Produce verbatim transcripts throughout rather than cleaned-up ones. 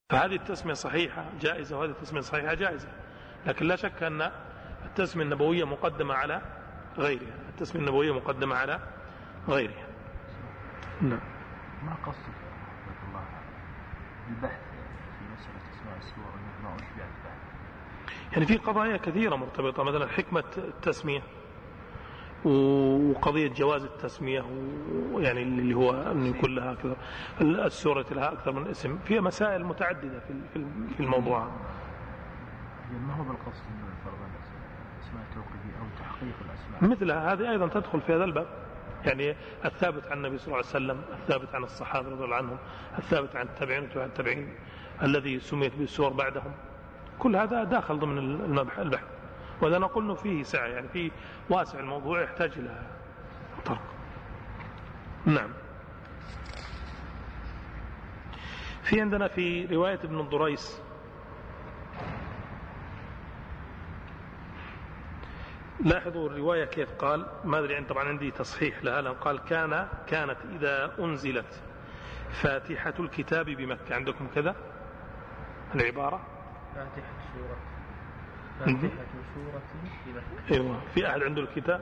فهذه التسمية صحيحة جائزة وهذه التسمية صحيحة جائزة، لكن لا شك أن التسمية النبوية مقدمة على غيرها، التسمية النبوية مقدمة على غيرها. نعم. ما قصد الله البحث في مسألة اسماء السور ما أشبع البحث؟ يعني في قضايا كثيرة مرتبطة، مثلا حكمة التسمية وقضية جواز التسمية، ويعني اللي هو أن يكون لها كذا السورة لها أكثر من اسم، فيها مسائل متعددة في الموضوع. ما هو بالقصد من فرض اسماء توقيفية أو تحقيق الأسماء مثلها هذه أيضا تدخل في هذا الباب، يعني الثابت عن النبي صلى الله عليه وسلم، الثابت عن الصحابة رضي الله عنهم، الثابت عن التابعين وتبع التابعين الذي سميت بالسور بعدهم، كل هذا داخل ضمن البحث. وإذا نقول إنه فيه سعة، يعني فيه واسع الموضوع يحتاج إلى طرق. نعم. في عندنا في رواية ابن الضريس لاحظوا الرواية كيف قال، ما أدري يعني طبعا عندي تصحيح لها، قال كان كانت إذا أنزلت فاتحة الكتاب بمكة. عندكم كذا العبارة فاتحة سورة فاتحة سورة بمكة. أيوة. في أحد عنده الكتاب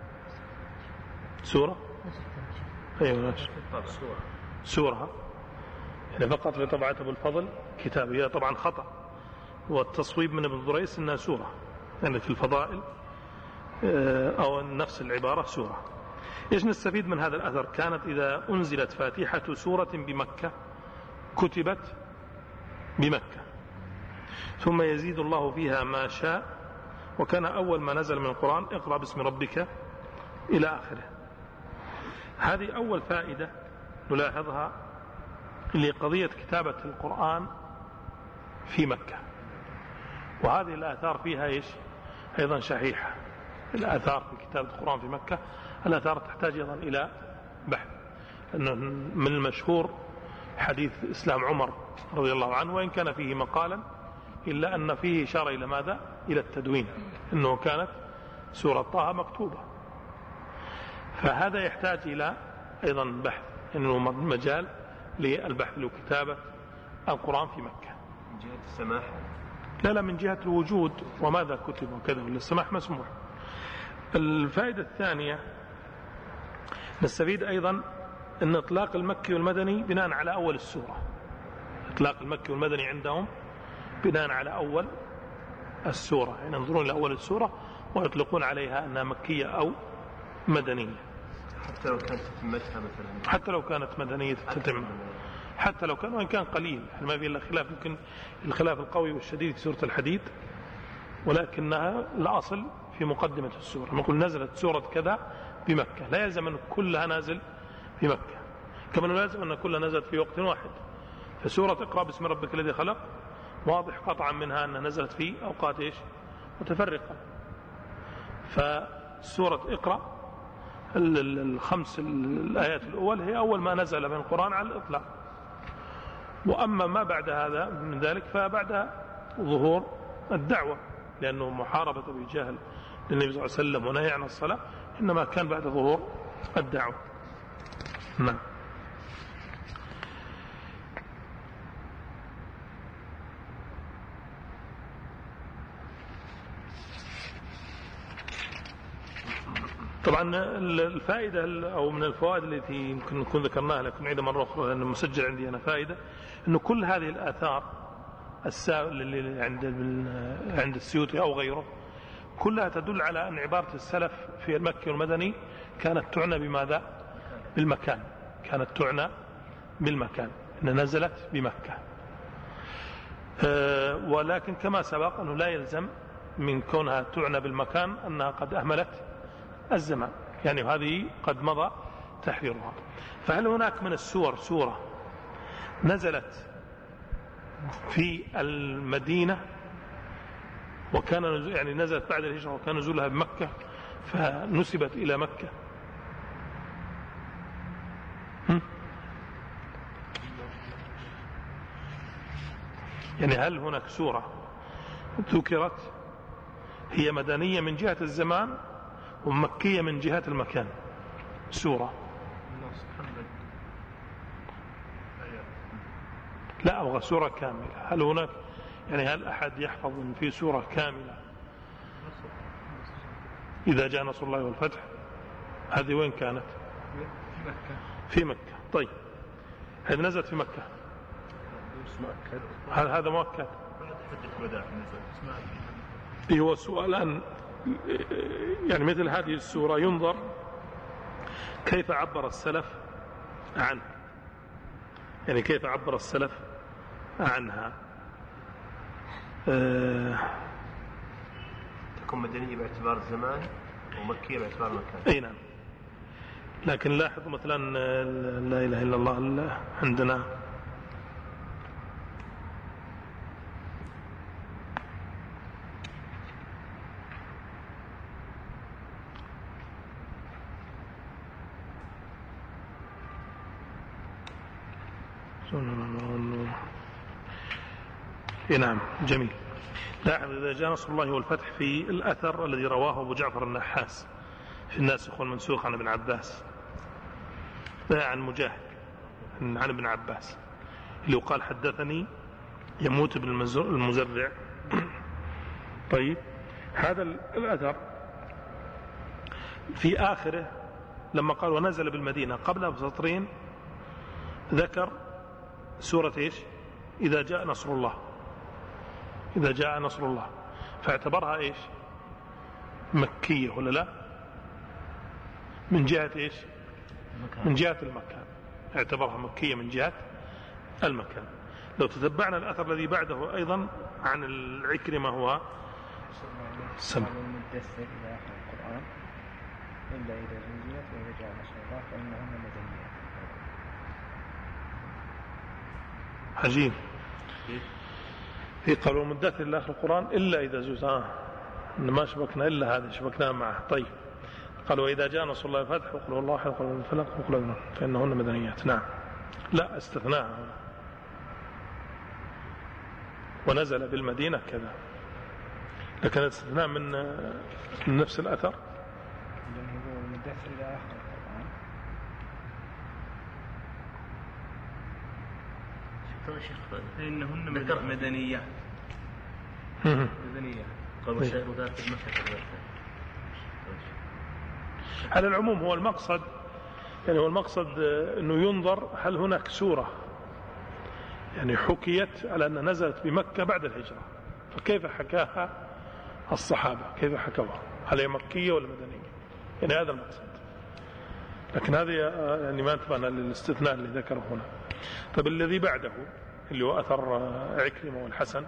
سورة؟ أيوة ماشي. سورة سورة يعني فقط في طبعة أبو الفضل كتاب، هي طبعا خطأ، والتصويب من ابن الضريس إنها سورة، يعني في الفضائل أو نفس العبارة سورة. إيش نستفيد من هذا الأثر؟ كانت إذا أنزلت فاتحة سورة بمكة كتبت بمكة، ثم يزيد الله فيها ما شاء، وكان أول ما نزل من القرآن اقرأ باسم ربك إلى آخره. هذه أول فائدة نلاحظها لقضية كتابة القرآن في مكة، وهذه الآثار فيها إيش أيضا شحيحة. الآثار في كتابة القرآن في مكة الآثار تحتاج أيضا إلى بحث، لأنه من المشهور حديث إسلام عمر رضي الله عنه، وإن كان فيه مقالا إلا أن فيه إشارة إلى ماذا؟ إلى التدوين، أنه كانت سورة طه مكتوبة. فهذا يحتاج إلى أيضا بحث، أنه مجال للبحث لكتابة القرآن في مكة. من جهة السماح؟ لا لا، من جهة الوجود وماذا كتب وكذا، السماح مسموح. الفائدة الثانية نستفيد أيضا أن إطلاق المكي والمدني بناء على أول السورة، إطلاق المكي والمدني عندهم بناء على أول السورة، يعني ينظرون إلى أول السورة ويطلقون عليها أنها مكية أو مدنية، حتى لو كانت تتمتها مثلا، حتى لو كانت مدنية تتم، حتى لو كان وإن كان قليل، ما في إلا خلاف، يمكن الخلاف القوي والشديد في سورة الحديد، ولكنها الأصل في مقدمة السورة. نقول نزلت سورة كذا بمكة، لا يلزم أن كلها نازل في مكة، كما لا يلزم أن كلها نزلت في وقت واحد. فسورة اقرأ باسم ربك الذي خلق واضح قطعا منها أنها نزلت في أوقات إيش متفرقة. فسورة اقرأ الخمس الآيات الأول هي أول ما نزل من القرآن على الإطلاق، وأما ما بعد هذا من ذلك فبعد ظهور الدعوة، لأنه محاربة بجهل للنبي صلى الله عليه وسلم ونهي عن الصلاة إنما كان بعد ظهور الدعوة. نعم. طبعا الفائدة أو من الفوائد التي يمكن نكون ذكرناها لكن عيدة مرة أخرى لأنه مسجل عندي أنا فائدة، أنه كل هذه الآثار اللي عند عند السيوطي أو غيره كلها تدل على أن عبارة السلف في المكي والمدني كانت تعنى بماذا؟ بالمكان، كانت تعنى بالمكان، أن نزلت بمكة. أه ولكن كما سبق أنه لا يلزم من كونها تعنى بالمكان أنها قد أهملت الزمان، يعني هذه قد مضى تحريرها. فهل هناك من السور سورة نزلت في المدينة وكان يعني نزلت بعد الهجرة وكان نزولها بمكة فنسبت إلى مكة؟ هم؟ يعني هل هناك سورة ذكرت هي مدنية من جهة الزمان ومكية من جهة المكان؟ سورة لا أبغى سورة كاملة. هل هناك يعني هل أحد يحفظ إن في سورة كاملة إذا جاء نصر الله والفتح؟ هذه وين كانت؟ في مكة. في مكة. طيب هذه نزلت في مكة. هل هذا مؤكد؟ هو السؤال الآن يعني مثل هذه السورة ينظر كيف عبر السلف عنه، يعني كيف عبر السلف عنها. أه تكون مدنية باعتبار الزمان ومكية باعتبار المكان. أي نعم. لكن لاحظوا مثلا لا إله إلا الله عندنا نعم جميل. لاحظ إذا جاء نصر الله والفتح في الأثر الذي رواه أبو جعفر النحاس في الناسخ والمنسوخ عن ابن عباس، عن مجاهد عن ابن عباس اللي قال حدثني يموت ابن المزرع. طيب هذا الأثر في آخره لما قال ونزل بالمدينة قبلها بسطرين ذكر سورة إيش؟ إذا جاء نصر الله، إذا جاء نصر الله، فاعتبرها إيش؟ مكية ولا لا؟ من جهة إيش؟ من جهة المكان، اعتبرها مكية من جهة المكان. لو تتبعنا الأثر الذي بعده أيضا عن العكرمة هو سمع المدثر إلى آخر القرآن إلا إذا زلزلت وإذا جاء نصر الله فإنهن مدنيات. عجيب. في قالوا مدثر إلى آخر القرآن إلا إذا زلزلت، آه ما شبكنا إلا هذا شبكناه معه. طيب قالوا وإذا جاء نصر الله الفتح وقل الله حق الفلق وقل الله فإنهن مدنيات. نعم لا استثناء هنا ونزل بالمدينة كذا، لكن استثناء من من نفس الأثر. هو المدثر إلى آخر القرآن. شكرا شيخ فإنهن مدنيات. مدنيات. قالوا الشيء ذات المكة. على العموم هو المقصد يعني هو المقصد أنه ينظر هل هناك سورة يعني حكيت على أنها نزلت بمكة بعد الهجرة، فكيف حكاها الصحابة، كيف حكوها، هل هي مكية ولا مدنية؟ يعني هذا المقصد. لكن هذه يعني ما انتبهنا للاستثناء اللي ذكره هنا. طب الذي بعده اللي هو أثر عكرمة والحسن،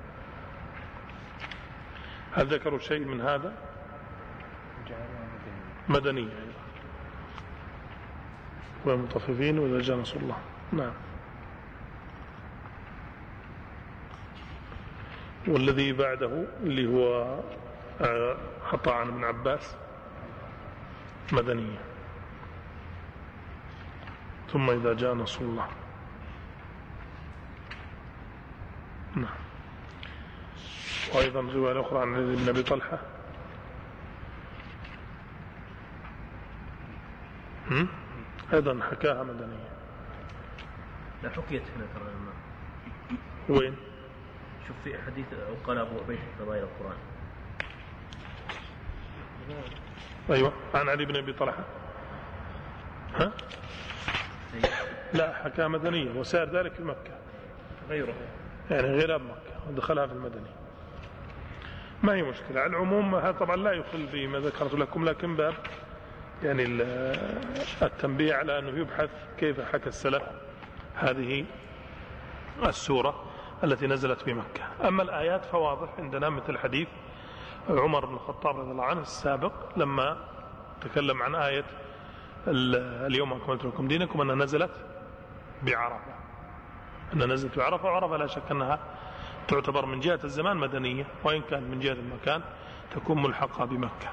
هل ذكروا شيء من هذا؟ مدنية أيضا والمطففين وإذا جاء نصر الله. نعم. والذي بعده اللي هو حطى عن ابن عباس مدنية. ثم إذا جاء نصر الله. نعم. وأيضا رواية أخرى عن ابن أبي طلحة أيضا حكاها مدنية. لا حكيت هنا ترى لما وين؟ شوف في حديث قال أبو عبيد فضائل القرآن. أيوة عن علي بن أبي طلحة. ها؟ لا حكاها مدنية وسار ذلك في مكة غيره يعني غير مكة ودخلها في المدني. ما هي مشكلة. على العموم هذا طبعا لا يخل بما ذكرت لكم، لكن باب يعني التنبيه على أنه يبحث كيف حكى السلف هذه السورة التي نزلت في مكة. أما الآيات فواضح عندنا مثل حديث عمر بن الخطاب رضي الله عنه السابق لما تكلم عن آية اليوم أكملت لكم دينكم أنها نزلت بعرفة، أنها نزلت بعرفة، وعرفة لا شك أنها تعتبر من جهة الزمان مدنية، وإن كان من جهة المكان تكون ملحقة بمكة.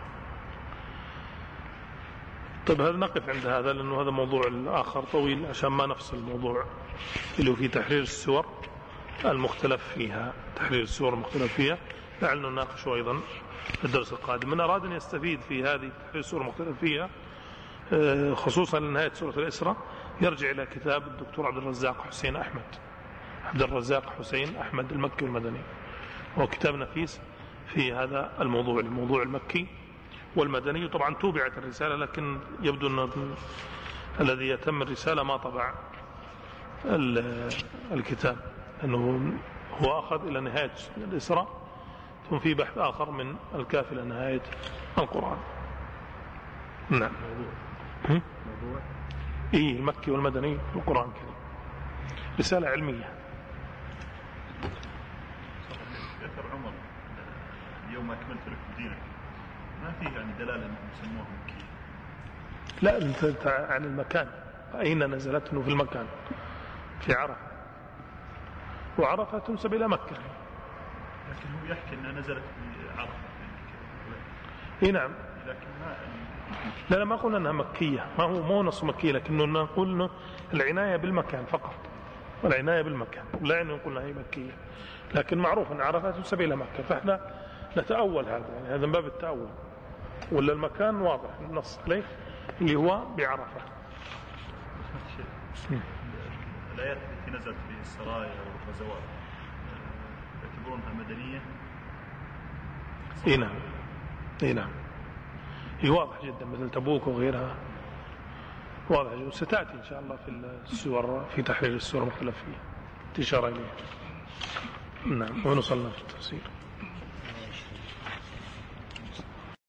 طيب هذا نقف عند هذا لأنه هذا موضوع آخر طويل عشان ما نفصل الموضوع اللي هو في تحرير السور المختلف فيها، تحرير السور المختلف فيها لعلنا نناقشه أيضا في الدرس القادم. من أراد أن يستفيد في هذه تحرير السور المختلف فيها خصوصا لنهاية سورة الإسراء يرجع إلى كتاب الدكتور عبد الرزاق حسين أحمد عبد الرزاق حسين أحمد المكي والمدني. هو كتاب نفيس في هذا الموضوع، الموضوع المكي والمدني. طبعا توبعت الرسالة، لكن يبدو أن الذي يتم الرسالة ما طبع الكتاب، أنه هو أخذ إلى نهاية الإسراء ثم في بحث آخر من الكافي إلى نهاية القرآن. نعم. موضوع موضوع إيه المكي والمدني في القرآن الكريم، رسالة علمية. ذكر عمر يوم أكملت لكم دينك، ما فيه يعني دلالة أنهم يسموه مكي؟ لا، أنت عن المكان، أين نزلت؟ في المكان في عرفة، وعرفة تنسب إلى مكة. لكن هو يحكي أنها نزلت في عرفة. إيه نعم. لكن ما لا لا ما قلنا أنها مكية، ما هو مو نص مكية، لكنه نقول إنه العناية بالمكان فقط، والعناية بالمكان لا يعني نقول هي مكية، لكن معروف أن عرفة تنسب إلى مكة، فإحنا نتأول هذا، يعني هذا من باب التأول، ولا المكان واضح النص عليه اللي هو بعرفة. الآيات التي نزلت في السرايا والغزوات يعتبرونها مدنية؟ اي نعم، اي نعم، هي واضح جدا مثل تبوك وغيرها، واضح جدا، وستأتي إن شاء الله في السور في تحرير السور المختلف فيه إشارة إليه. نعم، ونصلنا في التفسير.